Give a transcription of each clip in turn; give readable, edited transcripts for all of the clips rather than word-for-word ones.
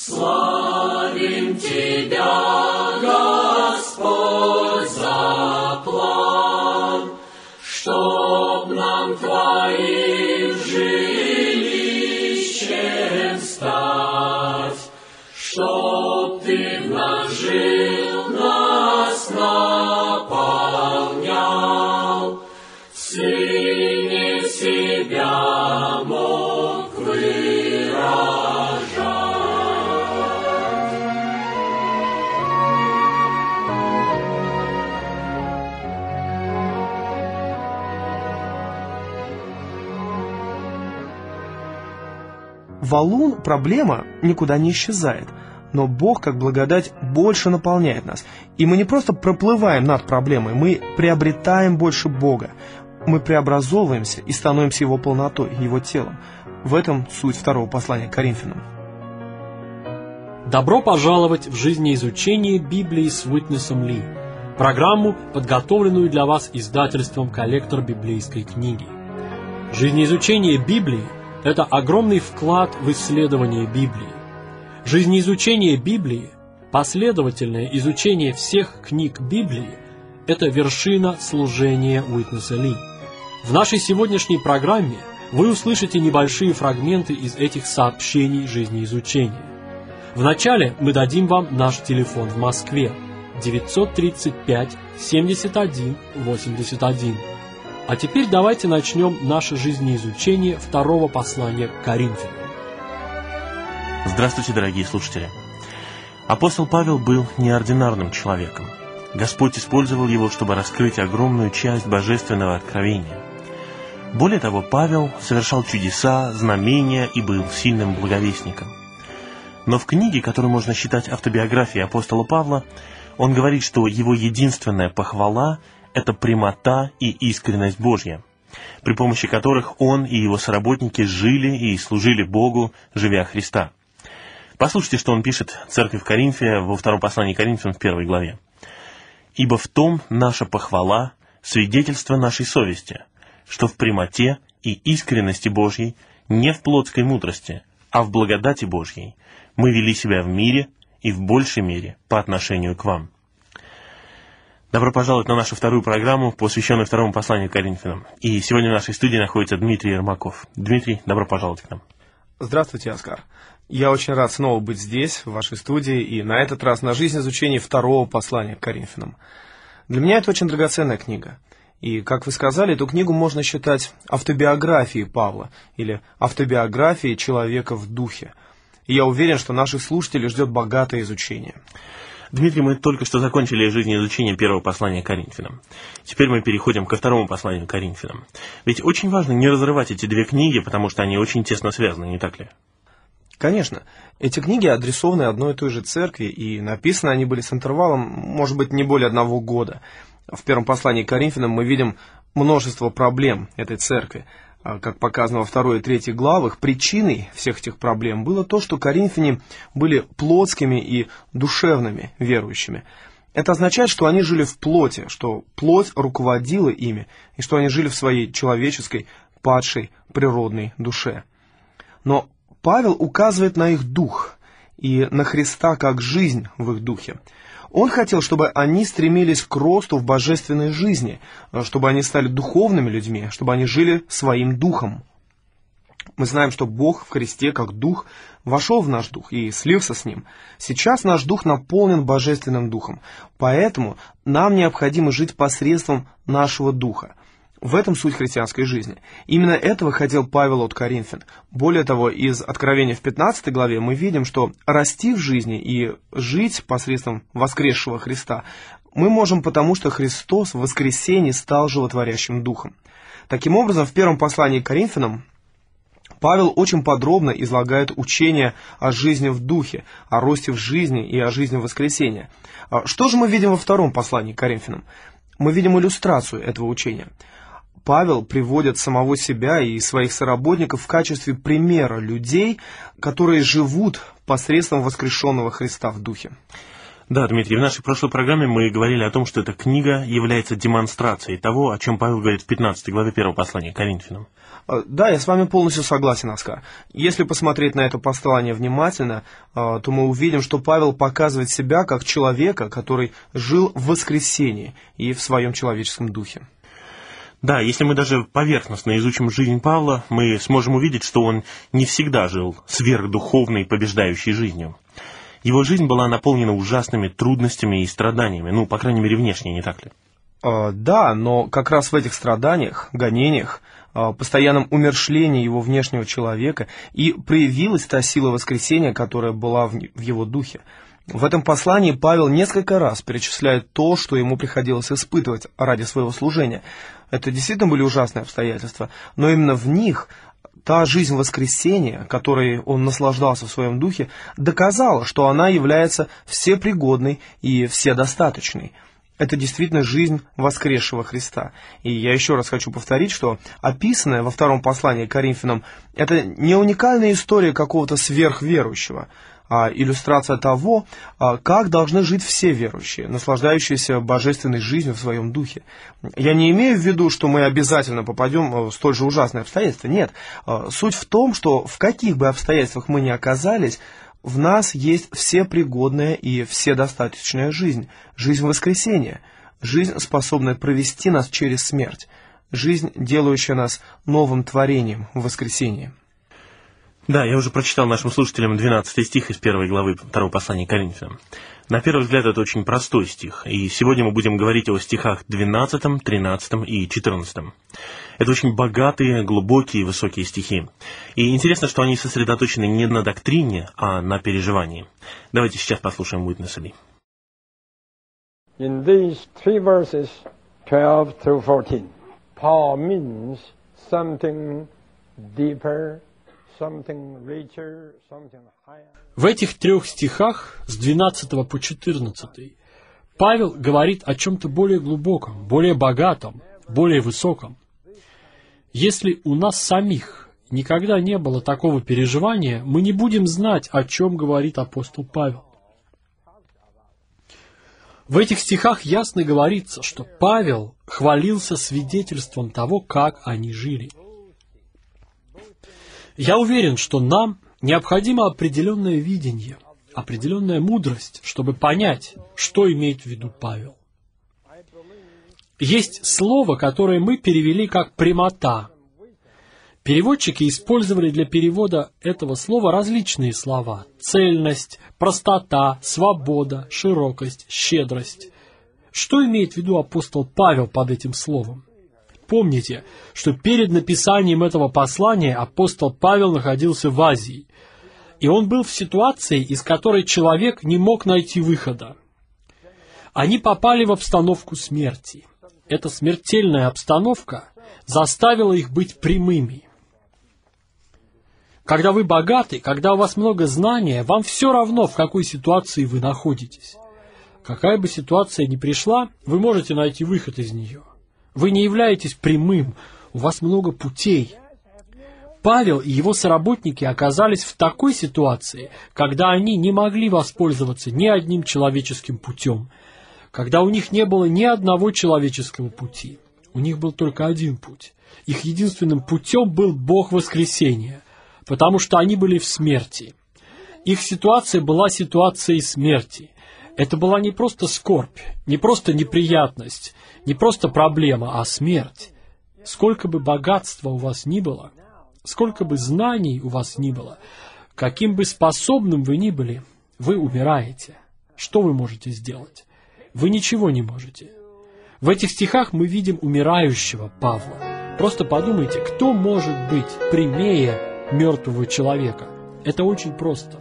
Славим Тебя, Господь, за план, чтоб нам Твоим жилищем стать, чтоб Ты в нас жил, нас наполнял, в Сыне себя мог выражать. Валун, проблема, никуда не исчезает, но Бог, как благодать, больше наполняет нас. И мы не просто проплываем над проблемой, мы приобретаем больше Бога. Мы преобразовываемся и становимся Его полнотой, Его телом. В этом суть второго послания к Коринфянам. Добро пожаловать в жизнеизучение Библии с Уитнесом Ли, программу, подготовленную для вас издательством «Коллектор библейской книги». Жизнеизучение Библии – это огромный вклад в исследование Библии. Жизнеизучение Библии, последовательное изучение всех книг Библии – это вершина служения Уитнеса Ли. В нашей сегодняшней программе вы услышите небольшие фрагменты из этих сообщений жизнеизучения. Вначале мы дадим вам наш телефон в Москве 935 71 81. А теперь давайте начнем наше жизнеизучение второго послания к Коринфянам. Здравствуйте, дорогие слушатели. Апостол Павел был неординарным человеком. Господь использовал его, чтобы раскрыть огромную часть божественного откровения. Более того, Павел совершал чудеса, знамения и был сильным благовестником. Но в книге, которую можно считать автобиографией апостола Павла, он говорит, что его единственная похвала – это прямота и искренность Божья, при помощи которых он и его соработники жили и служили Богу, живя Христа. Послушайте, что он пишет церкви в Коринфе во втором послании к Коринфянам в 1 главе. «Ибо в том наша похвала, свидетельство нашей совести, что в прямоте и искренности Божьей, не в плотской мудрости, а в благодати Божьей, мы вели себя в мире и в большей мере по отношению к вам». Добро пожаловать на нашу вторую программу, посвященную второму посланию к Коринфянам. И сегодня в нашей студии находится Дмитрий Ермаков. Дмитрий, добро пожаловать к нам. Здравствуйте, Оскар. Я очень рад снова быть здесь, в вашей студии, и на этот раз на жизнеизучении второго послания к Коринфянам. Для меня это очень драгоценная книга. И, как вы сказали, эту книгу можно считать автобиографией Павла, или автобиографией человека в духе. И я уверен, что наших слушателей ждет богатое изучение. Дмитрий, мы только что закончили жизнеизучение первого послания к Коринфянам. Теперь мы переходим ко второму посланию к Коринфянам. Ведь очень важно не разрывать эти две книги, потому что они очень тесно связаны, не так ли? Конечно. Эти книги адресованы одной и той же церкви, и написаны они были с интервалом, может быть, не более 1 года. В первом послании к Коринфянам мы видим множество проблем этой церкви. Как показано во 2 и 3 главах, причиной всех этих проблем было то, что коринфяне были плотскими и душевными верующими. Это означает, что они жили в плоти, что плоть руководила ими, и что они жили в своей человеческой, падшей, природной душе. Но Павел указывает на их дух и на Христа как жизнь в их духе. Он хотел, чтобы они стремились к росту в божественной жизни, чтобы они стали духовными людьми, чтобы они жили своим духом. Мы знаем, что Бог в Христе, как дух, вошел в наш дух и слился с ним. Сейчас наш дух наполнен божественным духом, поэтому нам необходимо жить посредством нашего духа. В этом суть христианской жизни. Именно этого хотел Павел от Коринфян. Более того, из Откровения в 15 главе мы видим, что расти в жизни и жить посредством воскресшего Христа мы можем, потому что Христос в воскресении стал животворящим духом. Таким образом, в первом послании к Коринфянам Павел очень подробно излагает учение о жизни в духе, о росте в жизни и о жизни в воскресении. Что же мы видим во втором послании к Коринфянам? Мы видим иллюстрацию этого учения. Павел приводит самого себя и своих соработников в качестве примера людей, которые живут посредством воскрешенного Христа в духе. Да, Дмитрий, в нашей прошлой программе мы говорили о том, что эта книга является демонстрацией того, о чем Павел говорит в 15 главе 1 послания к Коринфянам. Да, я с вами полностью согласен, Оскар. Если посмотреть на это послание внимательно, то мы увидим, что Павел показывает себя как человека, который жил в воскресении и в своем человеческом духе. Да, если мы даже поверхностно изучим жизнь Павла, мы сможем увидеть, что он не всегда жил сверхдуховной, побеждающей жизнью. Его жизнь была наполнена ужасными трудностями и страданиями, по крайней мере, внешне, не так ли? Да, но как раз в этих страданиях, гонениях, постоянном умерщвлении его внешнего человека и проявилась та сила воскресения, которая была в его духе. В этом послании Павел несколько раз перечисляет то, что ему приходилось испытывать ради своего служения. Это действительно были ужасные обстоятельства, но именно в них та жизнь воскресения, которой он наслаждался в своем духе, доказала, что она является всепригодной и вседостаточной. Это действительно жизнь воскресшего Христа. И я еще раз хочу повторить, что описанное во втором послании к Коринфянам – это не уникальная история какого-то сверхверующего, а иллюстрация того, как должны жить все верующие, наслаждающиеся божественной жизнью в своем духе. Я не имею в виду, что мы обязательно попадем в столь же ужасные обстоятельства. Нет. Суть в том, что в каких бы обстоятельствах мы ни оказались, в нас есть всепригодная и вседостаточная жизнь, жизнь воскресения, жизнь, способная провести нас через смерть, жизнь, делающая нас новым творением в воскресении. Да, я уже прочитал нашим слушателям 12 стих из 1 главы 2 послания к Коринфянам. На первый взгляд, это очень простой стих, и сегодня мы будем говорить о стихах 12, 13 и 14. Это очень богатые, глубокие и высокие стихи. И интересно, что они сосредоточены не на доктрине, а на переживании. Давайте сейчас послушаем Уитнеса Ли. In these three verses, 12 through 14, Paul means something deeper, something richer, something higher. В этих 3 стихах, с 12 по 14, Павел говорит о чем-то более глубоком, более богатом, более высоком. Если у нас самих никогда не было такого переживания, мы не будем знать, о чем говорит апостол Павел. В этих стихах ясно говорится, что Павел хвалился свидетельством того, как они жили. Я уверен, что нам необходимо определенное видение, определенная мудрость, чтобы понять, что имеет в виду Павел. Есть слово, которое мы перевели как «прямота». Переводчики использовали для перевода этого слова различные слова: цельность, простота, свобода, широкость, щедрость. Что имеет в виду апостол Павел под этим словом? Помните, что перед написанием этого послания апостол Павел находился в Азии, и он был в ситуации, из которой человек не мог найти выхода. Они попали в обстановку смерти. Эта смертельная обстановка заставила их быть прямыми. Когда вы богаты, когда у вас много знания, вам все равно, в какой ситуации вы находитесь. Какая бы ситуация ни пришла, вы можете найти выход из нее. Вы не являетесь прямым, у вас много путей. Павел и его соработники оказались в такой ситуации, когда они не могли воспользоваться ни одним человеческим путем, когда у них не было ни одного человеческого пути. У них был только один путь. Их единственным путем был Бог воскресения, потому что они были в смерти. Их ситуация была ситуацией смерти. Это была не просто скорбь, не просто неприятность, не просто проблема, а смерть. Сколько бы богатства у вас ни было, сколько бы знаний у вас ни было, каким бы способным вы ни были, вы умираете. Что вы можете сделать? Вы ничего не можете. В этих стихах мы видим умирающего Павла. Просто подумайте, кто может быть прямее мертвого человека? Это очень просто.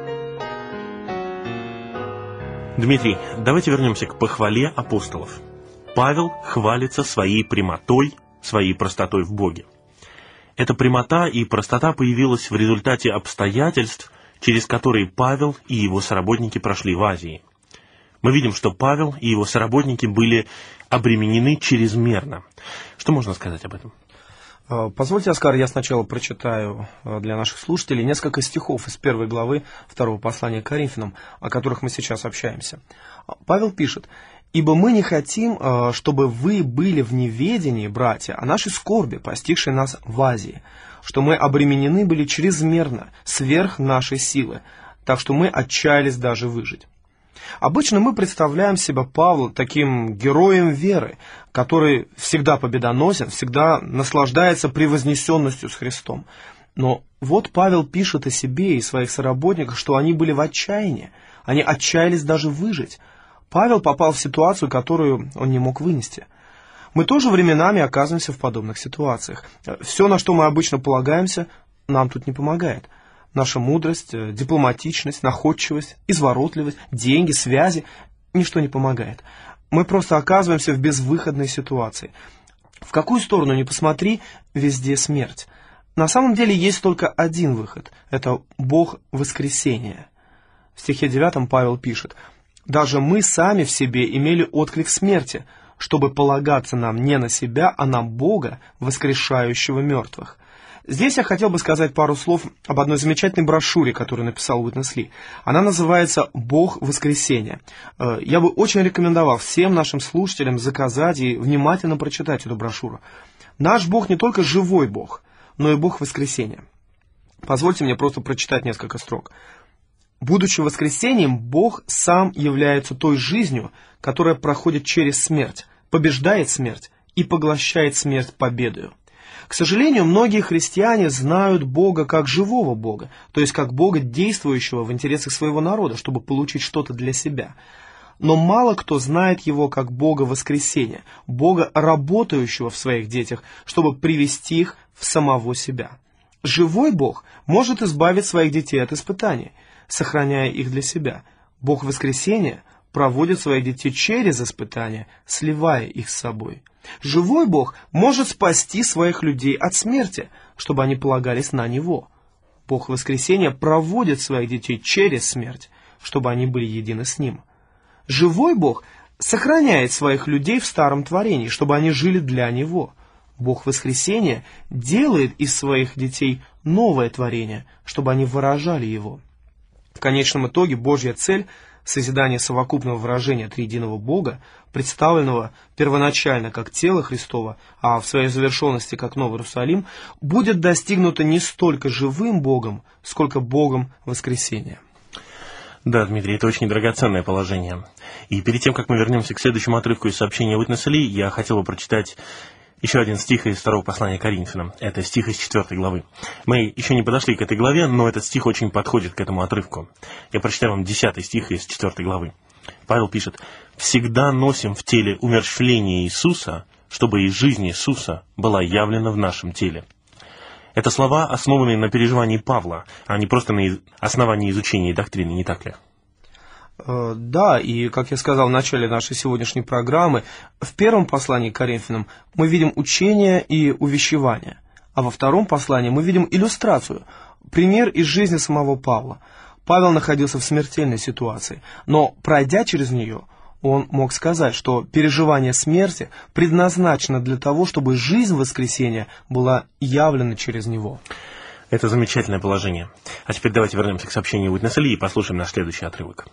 Дмитрий, давайте вернемся к похвале апостолов. Павел хвалится своей прямотой, своей простотой в Боге. Эта прямота и простота появилась в результате обстоятельств, через которые Павел и его соработники прошли в Азии. Мы видим, что Павел и его соработники были обременены чрезмерно. Что можно сказать об этом? Позвольте, Оскар, я сначала прочитаю для наших слушателей несколько стихов из 1 главы 2 послания к Коринфянам, о которых мы сейчас общаемся. Павел пишет: Ибо мы не хотим, чтобы вы были в неведении, братья, о нашей скорби, постигшей нас в Азии, что мы обременены были чрезмерно, сверх нашей силы, так что мы отчаялись даже выжить. Обычно мы представляем себя Павла таким героем веры, который всегда победоносен, всегда наслаждается превознесенностью с Христом. Но вот Павел пишет о себе и своих соработниках, что они были в отчаянии, они отчаялись даже выжить. Павел попал в ситуацию, которую он не мог вынести. Мы тоже временами оказываемся в подобных ситуациях. Все, на что мы обычно полагаемся, нам тут не помогает. Наша мудрость, дипломатичность, находчивость, изворотливость, деньги, связи – ничто не помогает. Мы просто оказываемся в безвыходной ситуации. В какую сторону ни посмотри, везде смерть. На самом деле есть только один выход – это Бог воскресения. В стихе 9 Павел пишет: «Даже мы сами в себе имели отклик смерти, чтобы полагаться нам не на себя, а на Бога, воскрешающего мертвых». Здесь я хотел бы сказать пару слов об одной замечательной брошюре, которую написал Уитнес Ли. Она называется «Бог воскресения». Я бы очень рекомендовал всем нашим слушателям заказать и внимательно прочитать эту брошюру. Наш Бог не только живой Бог, но и Бог воскресения. Позвольте мне просто прочитать несколько строк. «Будучи воскресением, Бог сам является той жизнью, которая проходит через смерть, побеждает смерть и поглощает смерть победою. К сожалению, многие христиане знают Бога как живого Бога, то есть как Бога, действующего в интересах своего народа, чтобы получить что-то для себя. Но мало кто знает Его как Бога воскресения, Бога, работающего в своих детях, чтобы привести их в самого себя. Живой Бог может избавить своих детей от испытаний, сохраняя их для себя. Бог воскресения проводит своих детей через испытания, сливая их с собой. Живой Бог может спасти своих людей от смерти, чтобы они полагались на Него. Бог воскресения проводит своих детей через смерть, чтобы они были едины с Ним. Живой Бог сохраняет своих людей в старом творении, чтобы они жили для Него. Бог воскресения делает из своих детей новое творение, чтобы они выражали Его. В конечном итоге Божья цель — созидание совокупного выражения триединого Бога, представленного первоначально как тело Христово, а в своей завершенности как Новый Иерусалим, будет достигнуто не столько живым Богом, сколько Богом воскресения. Да, Дмитрий, это очень драгоценное положение. И перед тем, как мы вернемся к следующему отрывку из сообщения Уитнеса Ли, я хотел бы прочитать еще один стих из второго послания Коринфянам. Это стих из 4 главы. Мы еще не подошли к этой главе, но этот стих очень подходит к этому отрывку. Я прочитаю вам 10 стих из 4 главы. Павел пишет: «Всегда носим в теле умерщвление Иисуса, чтобы и жизнь Иисуса была явлена в нашем теле». Это слова, основанные на переживании Павла, а не просто на основании изучения доктрины, не так ли? Да, и, как я сказал в начале нашей сегодняшней программы, в первом послании к Коринфянам мы видим учение и увещевание, а во втором послании мы видим иллюстрацию, пример из жизни самого Павла. Павел находился в смертельной ситуации, но, пройдя через нее, он мог сказать, что переживание смерти предназначено для того, чтобы жизнь воскресения была явлена через него. Это замечательное положение. А теперь давайте вернемся к сообщению Уитнеса Ли и послушаем наш следующий отрывок.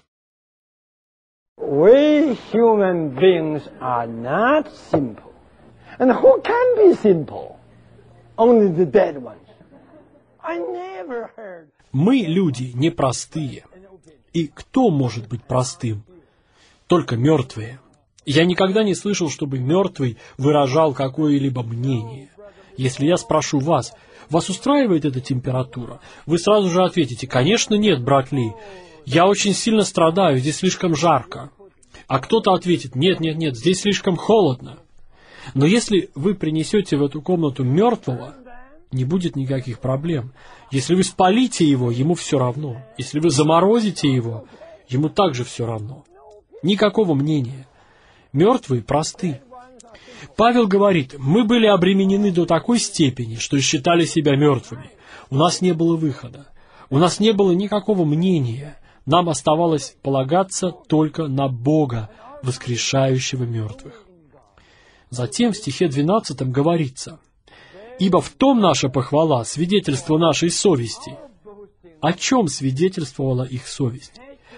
We human beings are not simple. And who can be simple? Only the dead ones. I never heard. Мы, люди, непростые. И кто может быть простым? Только мертвые. Я никогда не слышал, чтобы мертвый выражал какое-либо мнение. Если я спрошу вас, вас устраивает эта температура? Вы сразу же ответите: конечно нет, брат Ли. Я очень сильно страдаю, здесь слишком жарко. А кто-то ответит: нет, здесь слишком холодно. Но если вы принесете в эту комнату мертвого, не будет никаких проблем. Если вы спалите его, ему все равно. Если вы заморозите его, ему также все равно. Никакого мнения. Мертвые просты. Павел говорит: мы были обременены до такой степени, что считали себя мертвыми. У нас не было выхода. У нас не было никакого мнения. Нам оставалось полагаться только на Бога, воскрешающего мертвых. Затем в стихе 12 говорится: «Ибо в том наша похвала, свидетельство нашей совести». О чем свидетельствовала их совесть?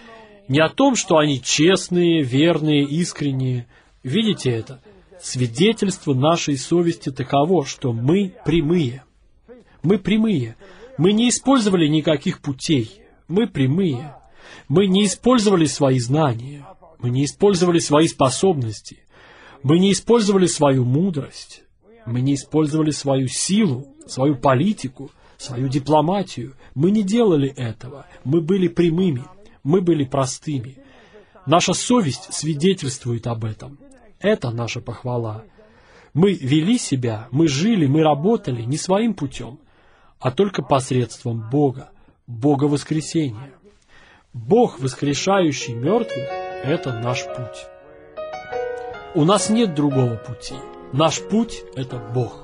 Не о том, что они честные, верные, искренние. Видите это? Свидетельство нашей совести таково, что мы прямые. Мы прямые. Мы не использовали никаких путей. Мы прямые. Мы не использовали свои знания. Мы не использовали свои способности. Мы не использовали свою мудрость. Мы не использовали свою силу, свою политику, свою дипломатию. Мы не делали этого. Мы были прямыми. Мы были простыми. Наша совесть свидетельствует об этом. Это наша похвала. Мы вели себя, мы жили, мы работали не своим путем, а только посредством Бога, Бога воскресения. Бог, воскрешающий мертвых, это наш путь. У нас нет другого пути. Наш путь — это Бог.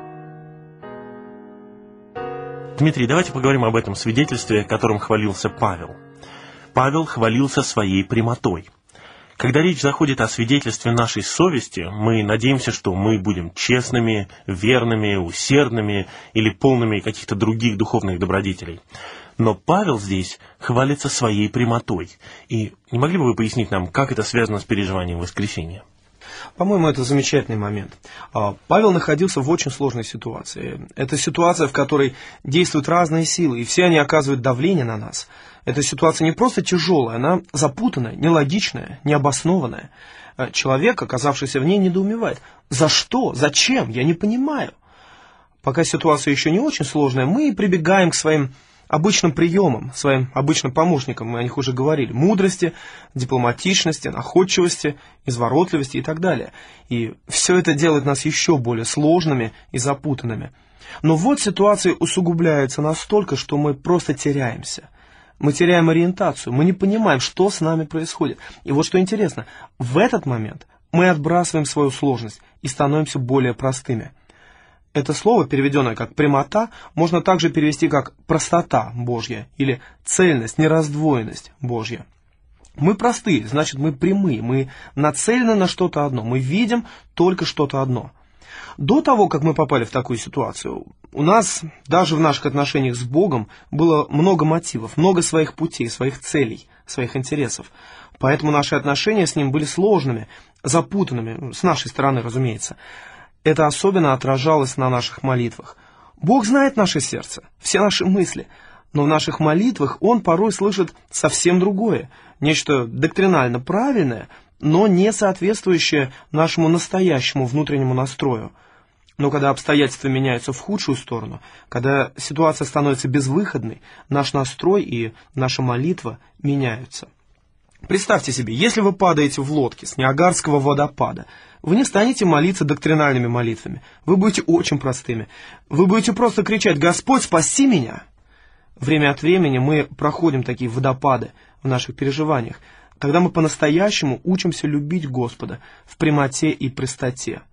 Дмитрий, давайте поговорим об этом свидетельстве, которым хвалился Павел. Павел хвалился своей прямотой. Когда речь заходит о свидетельстве нашей совести, мы надеемся, что мы будем честными, верными, усердными или полными каких-то других духовных добродетелей. Но Павел здесь хвалится своей прямотой. И не могли бы вы пояснить нам, как это связано с переживанием воскресения? По-моему, это замечательный момент. Павел находился в очень сложной ситуации. Это ситуация, в которой действуют разные силы, и все они оказывают давление на нас. Эта ситуация не просто тяжелая, она запутанная, нелогичная, необоснованная. Человек, оказавшийся в ней, недоумевает. За что? Зачем? Я не понимаю. Пока ситуация еще не очень сложная, мы прибегаем к своим обычным приемам, своим обычным помощникам, мы о них уже говорили, мудрости, дипломатичности, находчивости, изворотливости и так далее. И все это делает нас еще более сложными и запутанными. Но вот ситуация усугубляется настолько, что мы просто теряемся. Мы теряем ориентацию, мы не понимаем, что с нами происходит. И вот что интересно, в этот момент мы отбрасываем свою сложность и становимся более простыми. Это слово, переведенное как «прямота», можно также перевести как «простота Божья» или «цельность, нераздвоенность Божья». Мы простые, значит, мы прямые, мы нацелены на что-то одно, мы видим только что-то одно. До того, как мы попали в такую ситуацию, у нас, даже в наших отношениях с Богом, было много мотивов, много своих путей, своих целей, своих интересов. Поэтому наши отношения с Ним были сложными, запутанными, с нашей стороны, разумеется. Это особенно отражалось на наших молитвах. Бог знает наше сердце, все наши мысли, но в наших молитвах Он порой слышит совсем другое, нечто доктринально правильное, но не соответствующее нашему настоящему внутреннему настрою. Но когда обстоятельства меняются в худшую сторону, когда ситуация становится безвыходной, наш настрой и наша молитва меняются. Представьте себе, если вы падаете в лодке с Ниагарского водопада, вы не станете молиться доктринальными молитвами, вы будете очень простыми. Вы будете просто кричать: «Господь, спаси меня!» Время от времени мы проходим такие водопады в наших переживаниях, когда мы по-настоящему учимся любить Господа в прямоте и простоте.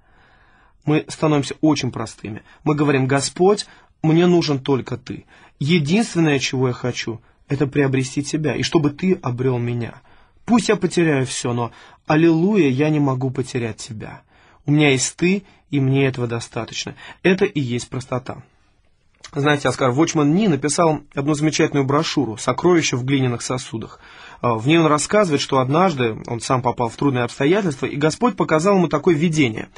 Мы становимся очень простыми. Мы говорим: «Господь, мне нужен только Ты. Единственное, чего я хочу, это приобрести Тебя, и чтобы Ты обрел меня. Пусть я потеряю все, но, аллилуйя, я не могу потерять Тебя. У меня есть Ты, и мне этого достаточно». Это и есть простота. Знаете, Оскар Вочман Ни написал одну замечательную брошюру «Сокровища в глиняных сосудах». В ней он рассказывает, что однажды он сам попал в трудные обстоятельства, и Господь показал ему такое видение.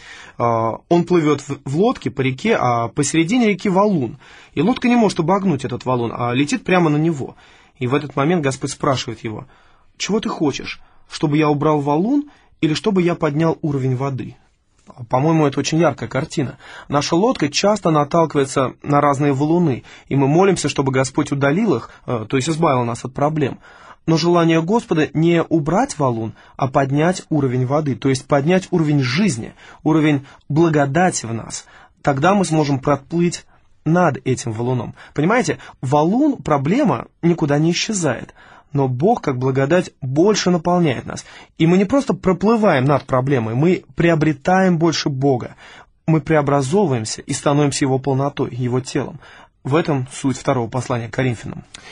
Он плывет в лодке по реке, а посередине реки валун. И лодка не может обогнуть этот валун, а летит прямо на него. И в этот момент Господь спрашивает его: «Чего ты хочешь? Чтобы я убрал валун или чтобы я поднял уровень воды?» По-моему, это очень яркая картина. Наша лодка часто наталкивается на разные валуны, и мы молимся, чтобы Господь удалил их, то есть избавил нас от проблем. Но желание Господа не убрать валун, а поднять уровень воды, то есть поднять уровень жизни, уровень благодати в нас. Тогда мы сможем проплыть над этим валуном. Понимаете, валун, проблема, никуда не исчезает. Но Бог, как благодать, больше наполняет нас. И мы не просто проплываем над проблемой, мы приобретаем больше Бога. Мы преобразовываемся и становимся Его полнотой, Его телом. В этом суть второго послания к Коринфянам.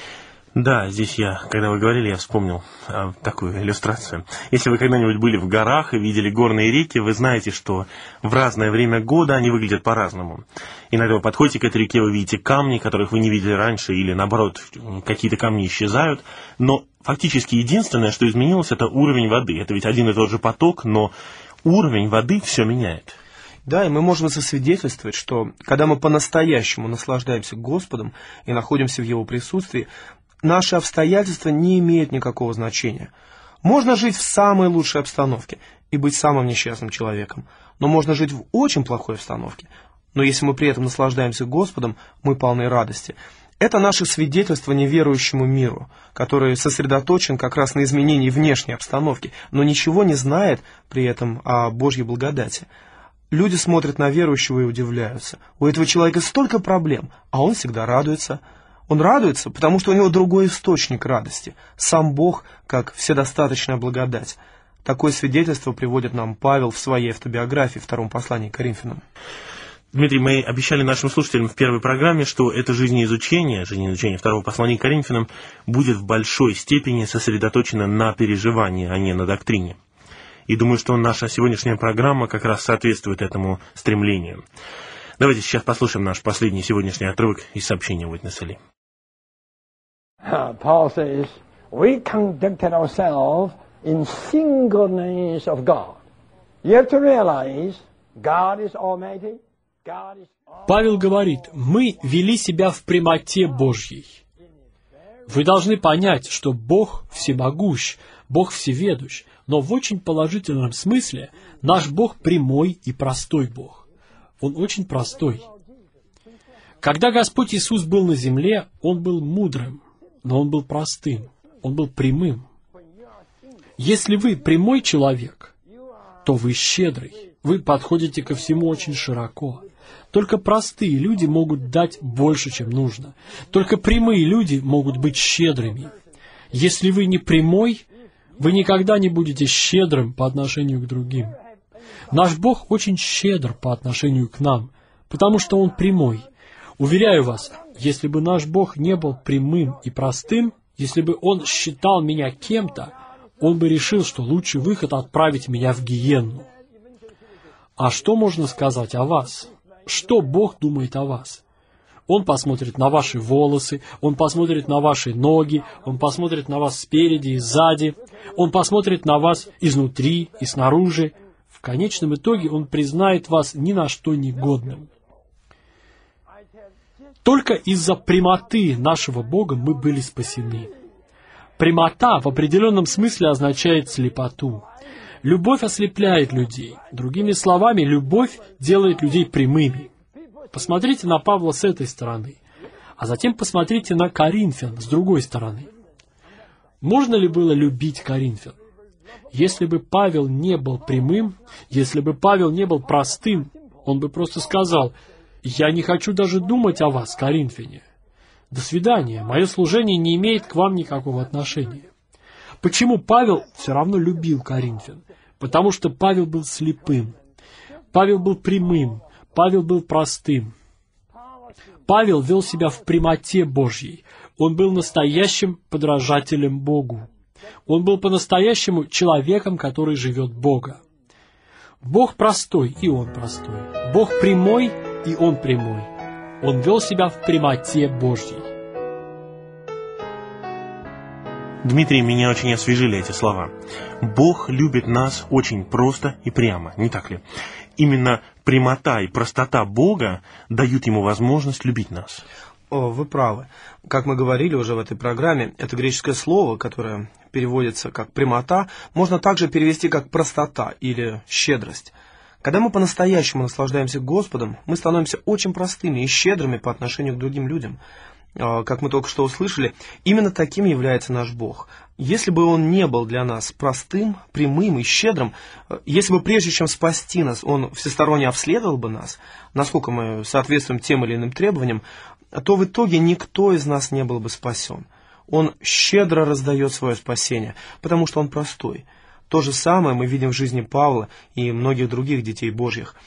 Да, здесь когда вы говорили, я вспомнил такую иллюстрацию. Если вы когда-нибудь были в горах и видели горные реки, вы знаете, что в разное время года они выглядят по-разному. Иногда вы подходите к этой реке, вы видите камни, которых вы не видели раньше, или наоборот, какие-то камни исчезают. Но фактически единственное, что изменилось, это уровень воды. Это ведь один и тот же поток, но уровень воды все меняет. Да, и мы можем засвидетельствовать, что когда мы по-настоящему наслаждаемся Господом и находимся в Его присутствии, наши обстоятельства не имеют никакого значения. Можно жить в самой лучшей обстановке и быть самым несчастным человеком, но можно жить в очень плохой обстановке. Но если мы при этом наслаждаемся Господом, мы полны радости. Это наше свидетельство неверующему миру, который сосредоточен как раз на изменении внешней обстановки, но ничего не знает при этом о Божьей благодати. Люди смотрят на верующего и удивляются. У этого человека столько проблем, а он всегда радуется. Он радуется, потому что у него другой источник радости. Сам Бог, как вседостаточная благодать. Такое свидетельство приводит нам Павел в своей автобиографии, в втором послании к Коринфянам. Дмитрий, мы обещали нашим слушателям в первой программе, что это жизнеизучение второго послания к Коринфянам будет в большой степени сосредоточено на переживании, а не на доктрине. И думаю, что наша сегодняшняя программа как раз соответствует этому стремлению. Давайте сейчас послушаем наш последний сегодняшний отрывок из сообщения Witness Lee. Paul says, we conducted ourselves in singleness of God. You have to realize, God is almighty, God is all... Павел говорит, мы вели себя в прямоте Божьей. Вы должны понять, что Бог всемогущ, Бог всеведущ, но в очень положительном смысле наш Бог прямой и простой Бог. Он очень простой. Когда Господь Иисус был на земле, Он был мудрым, но Он был простым, Он был прямым. Если вы прямой человек, то вы щедрый, вы подходите ко всему очень широко. Только простые люди могут дать больше, чем нужно. Только прямые люди могут быть щедрыми. Если вы не прямой, вы никогда не будете щедрым по отношению к другим. Наш Бог очень щедр по отношению к нам, потому что Он прямой. Уверяю вас, если бы наш Бог не был прямым и простым, если бы Он считал меня кем-то, Он бы решил, что лучший выход — отправить меня в гиенну. А что можно сказать о вас? Что Бог думает о вас? Он посмотрит на ваши волосы, Он посмотрит на ваши ноги, Он посмотрит на вас спереди и сзади, Он посмотрит на вас изнутри и снаружи. В конечном итоге Он признает вас ни на что негодным. Только из-за прямоты нашего Бога мы были спасены. Прямота в определенном смысле означает слепоту. Любовь ослепляет людей. Другими словами, любовь делает людей прямыми. Посмотрите на Павла с этой стороны, а затем посмотрите на Коринфян с другой стороны. Можно ли было любить Коринфян? Если бы Павел не был прямым, если бы Павел не был простым, он бы просто сказал: «Я не хочу даже думать о вас, коринфяне. До свидания, мое служение не имеет к вам никакого отношения». Почему Павел все равно любил коринфян? Потому что Павел был слепым, Павел был прямым, Павел был простым. Павел вел себя в прямоте Божьей. Он был настоящим подражателем Богу. Он был по-настоящему человеком, который живет Бога. Бог простой, и Он простой. Бог прямой, и Он прямой. Он вел себя в прямоте Божьей. Дмитрий, меня очень освежили эти слова. Бог любит нас очень просто и прямо, не так ли? Именно прямота и простота Бога дают Ему возможность любить нас. Вы правы. Как мы говорили уже в этой программе, это греческое слово, которое переводится как прямота, можно также перевести как простота или щедрость. Когда мы по-настоящему наслаждаемся Господом, мы становимся очень простыми и щедрыми по отношению к другим людям. Как мы только что услышали, именно таким является наш Бог. Если бы Он не был для нас простым, прямым и щедрым, если бы прежде чем спасти нас, Он всесторонне обследовал бы нас, насколько мы соответствуем тем или иным требованиям, то в итоге никто из нас не был бы спасен. Он щедро раздает свое спасение, потому что Он простой. То же самое мы видим в жизни Павла и многих других детей Божьих.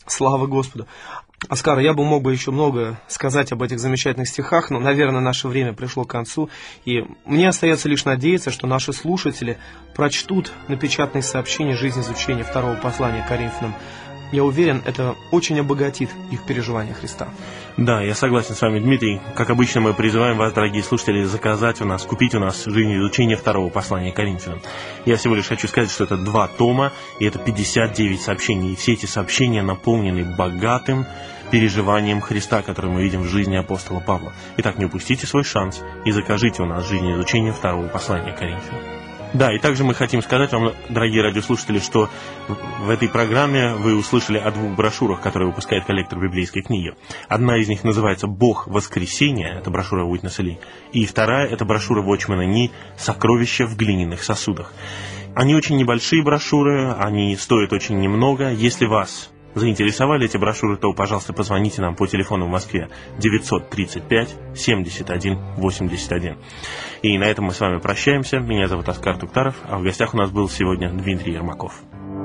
Слава Господу. Оскар, я бы мог бы еще много сказать об этих замечательных стихах, но, наверное, наше время пришло к концу, и мне остается лишь надеяться, что наши слушатели прочтут напечатанные сообщения жизнеизучения второго послания к Коринфянам. Я уверен, это очень обогатит их переживание Христа. Да, я согласен с вами, Дмитрий. Как обычно, мы призываем вас, дорогие слушатели, заказать у нас, купить у нас жизнеизучение второго послания к Коринфянам. Я всего лишь хочу сказать, что это 2 тома, и это 59 сообщений. И все эти сообщения наполнены богатым переживанием Христа, который мы видим в жизни апостола Павла. Итак, не упустите свой шанс и закажите у нас жизнеизучение второго послания к Коринфянам. Да, и также мы хотим сказать вам, дорогие радиослушатели, что в этой программе вы услышали о 2 брошюрах, которые выпускает коллектор библейской книги. Одна из них называется «Бог воскресения», это брошюра Уитнеса Ли, и вторая – это брошюра Watchman Nee «Сокровища в глиняных сосудах». Они очень небольшие брошюры, они стоят очень немного. Если вас заинтересовали эти брошюры, то, пожалуйста, позвоните нам по телефону в Москве 935 71 81. И на этом мы с вами прощаемся. Меня зовут Оскар Туктаров, а в гостях у нас был сегодня Дмитрий Ермаков.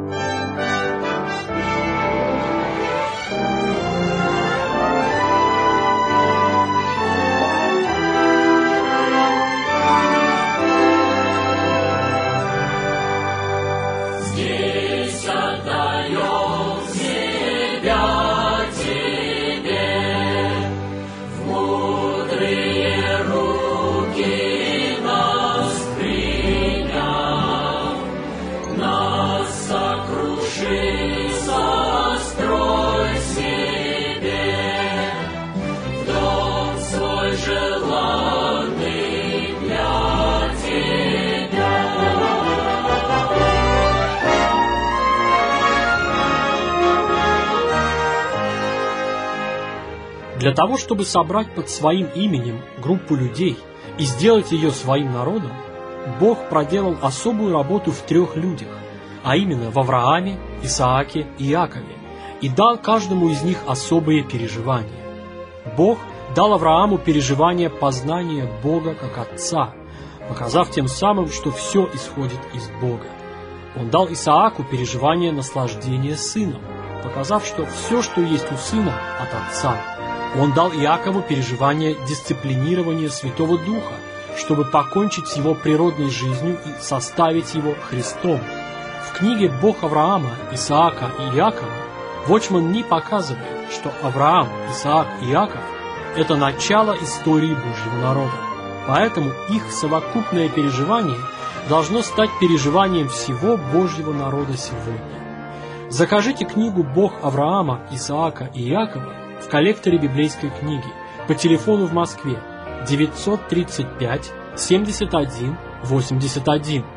Для того, чтобы собрать под своим именем группу людей и сделать ее своим народом, Бог проделал особую работу в 3 людях, а именно в Аврааме, Исааке и Иакове, и дал каждому из них особые переживания. Бог дал Аврааму переживание познания Бога как Отца, показав тем самым, что все исходит из Бога. Он дал Исааку переживание наслаждения сыном, показав, что все, что есть у сына, от Отца. Он дал Иакову переживание дисциплинирования Святого Духа, чтобы покончить с его природной жизнью и составить его Христом. В книге «Бог Авраама, Исаака и Иакова» Watchman Nee показывает, что Авраам, Исаак и Иаков – это начало истории Божьего народа. Поэтому их совокупное переживание должно стать переживанием всего Божьего народа сегодня. Закажите книгу «Бог Авраама, Исаака и Иакова» в коллекторе библейской книги по телефону в Москве 935 71 81.